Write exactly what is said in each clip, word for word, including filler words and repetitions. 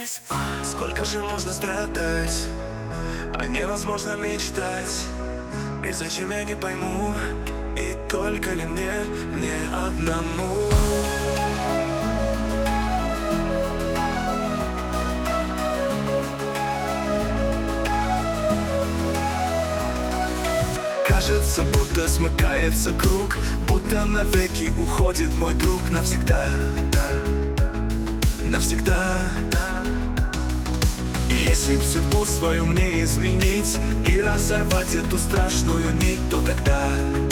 здесь. Сколько же можно страдать, а невозможно мечтать. И зачем я не пойму, и только ли мне, мне одному. Кажется, будто смыкается круг, будто навеки уходит мой друг навсегда, навсегда. И если б судьбу свою мне изменить и разорвать эту страшную нить, то тогда,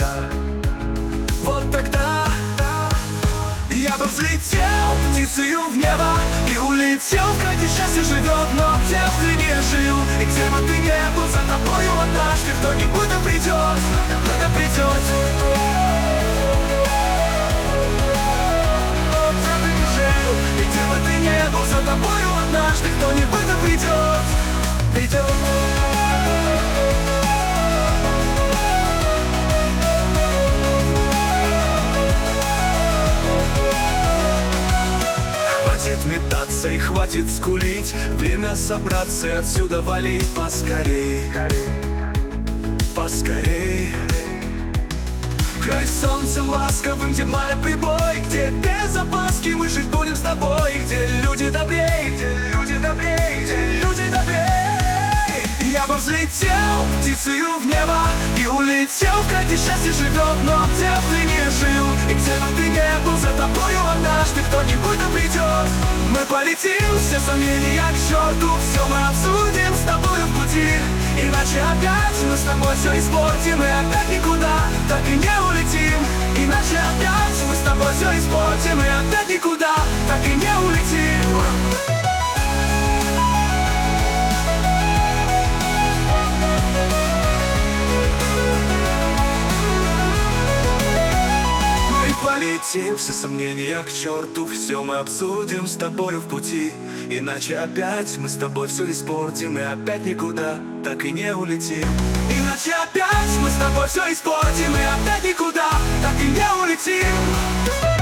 вот тогда я бы взлетел птицею в небо и улетел, где счастье живет, но где бы ты не жил. И где бы ты не был, за тобою однажды кто-нибудь да придет, да придет. Где бы ты не жил, и где бы ты не был, за тобою однажды кто-нибудь да придет, придет. Хватит метаться и хватит скулить, время собраться и отсюда валить поскорей, поскорей. Край солнца ласковым, где май прибой, где без опаски мы жить будем с тобой, где люди добрей, где люди добрей, где люди добрей. Я бы взлетел птицею в небо и улетел, где счастье живет, но где бы ты не жил. И где бы ты не был, за тобою однажды кто-нибудь да придет. Мы полетим, все сомнения к черту, все мы обсудим с тобою в пути. Иначе опять мы с тобой все испортим, и опять никуда так и не улетим. Иначе опять мы с тобой все испортим, и опять никуда так и не улетим. Полетим, все сомнения к черту, все мы обсудим с тобою в пути. Иначе опять мы с тобой все испортим, и опять никуда так и не улетим. Иначе опять мы с тобой все испортим, и опять никуда так и не улетим.